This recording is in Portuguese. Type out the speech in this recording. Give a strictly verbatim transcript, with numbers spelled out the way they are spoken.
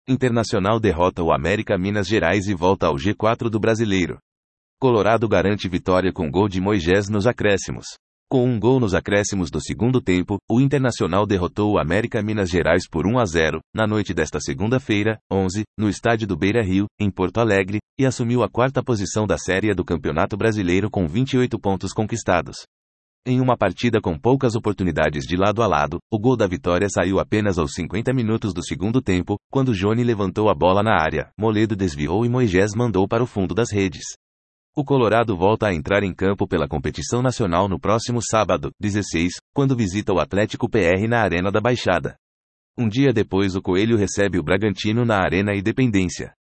Internacional derrota o América Minas Gerais e volta ao G quatro do Brasileiro. Colorado garante vitória com gol de Moisés nos acréscimos. Com um gol nos acréscimos do segundo tempo, o Internacional derrotou o América Minas Gerais por um a zero, na noite desta segunda-feira, onze, no estádio do Beira-Rio, em Porto Alegre, e assumiu a quarta posição da Série A do Campeonato Brasileiro com vinte e oito pontos conquistados. Em uma partida com poucas oportunidades de lado a lado, o gol da vitória saiu apenas aos cinquenta minutos do segundo tempo, quando Johnny levantou a bola na área, Moledo desviou e Moisés mandou para o fundo das redes. O Colorado volta a entrar em campo pela competição nacional no próximo sábado, dezesseis, quando visita o Atlético P R na Arena da Baixada. Um dia depois o Coelho recebe o Bragantino na Arena Independência.